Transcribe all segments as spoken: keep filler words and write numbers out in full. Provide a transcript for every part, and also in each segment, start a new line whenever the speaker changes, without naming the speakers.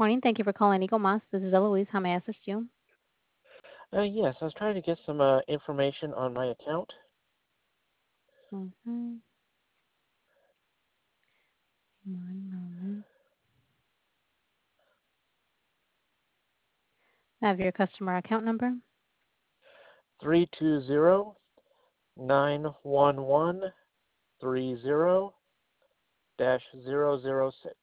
Morning. Thank you for calling Eagle Moss. This is Eloise. How may I assist you?
Uh, yes, I was trying to get some uh, information on my account.
Mm-hmm. One moment. I have your customer account number.
Three two zero nine one one three zero dash zero zero six.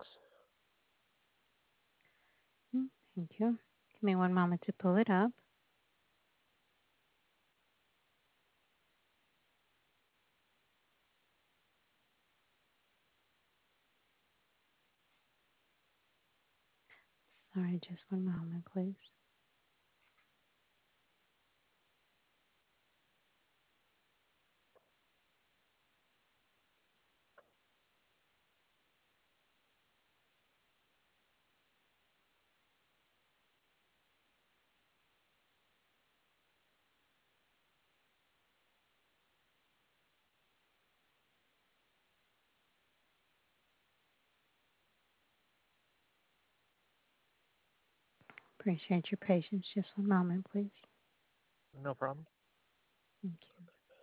Mm, Thank you. Give me one moment to pull it up. Sorry, just one moment, please. Appreciate your patience. Just one moment, please.
No problem.
Thank you.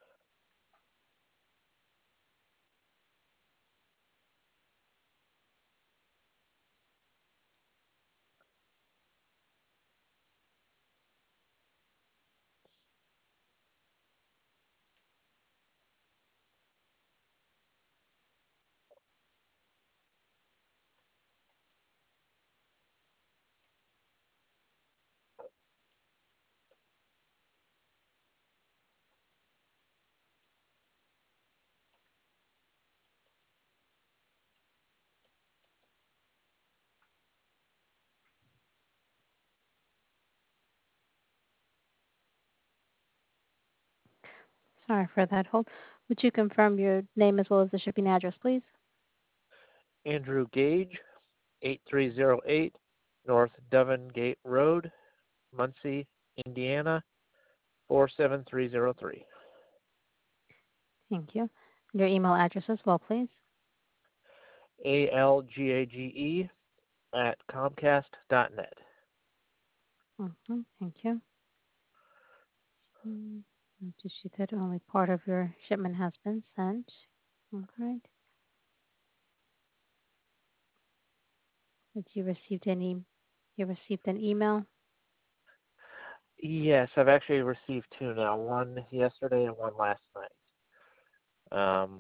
Sorry for that hold. Would you confirm your name as well as the shipping address, please?
Andrew Gage, eight three zero eight North Devon Gate Road, Muncie, Indiana, four seven three zero three.
Thank you. Your email address as well, please.
A L G A G E at Comcast dot net.
Mm-hmm. Thank you. Mm, I just see that only part of your shipment has been sent. All right. Did you received any? You received an email?
Yes, I've actually received two now, one yesterday and one last night. Um,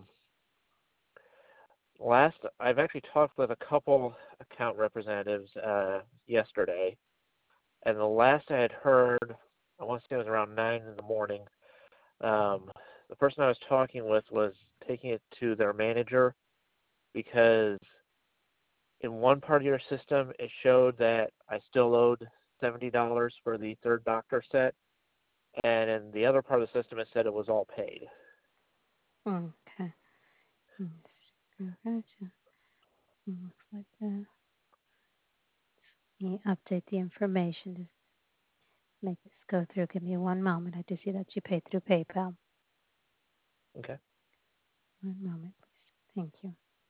last, I've actually talked with a couple account representatives uh, yesterday, and the last I had heard, I want to say it was around nine in the morning. Um, the person I was talking with was taking it to their manager because in one part of your system it showed that I still owed seventy dollars for the third doctor set, and in the other part of the system it said it was all paid.
Okay. Mm, Gotcha. Mm, Looks like that. Let me update the information to make this go through. Give me one moment. I do see that you paid through PayPal.
Okay,
One moment, please. Thank you.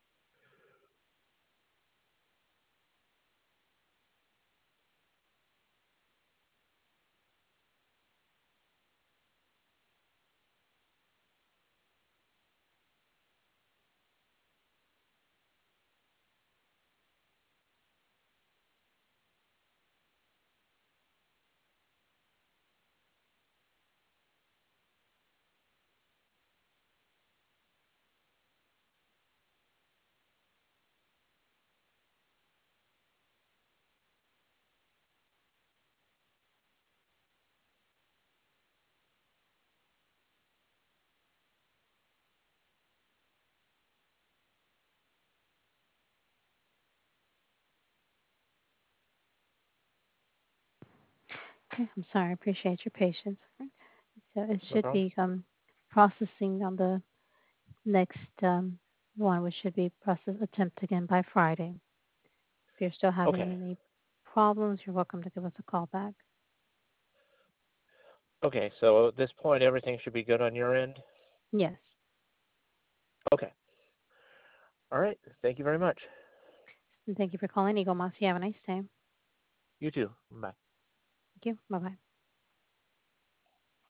Okay. I'm sorry. I appreciate your patience. So it
no
should
problem.
be um, processing on the next um, one, which should be process attempt again by Friday. If you're still having
Okay,
any problems, you're welcome to give us a call back.
okay, so at this point everything should be good on your end?
Yes.
Okay, all right, thank you very much.
And thank you for calling Eagle Moss. You have a nice day.
You too. Bye.
Thank you. Bye bye.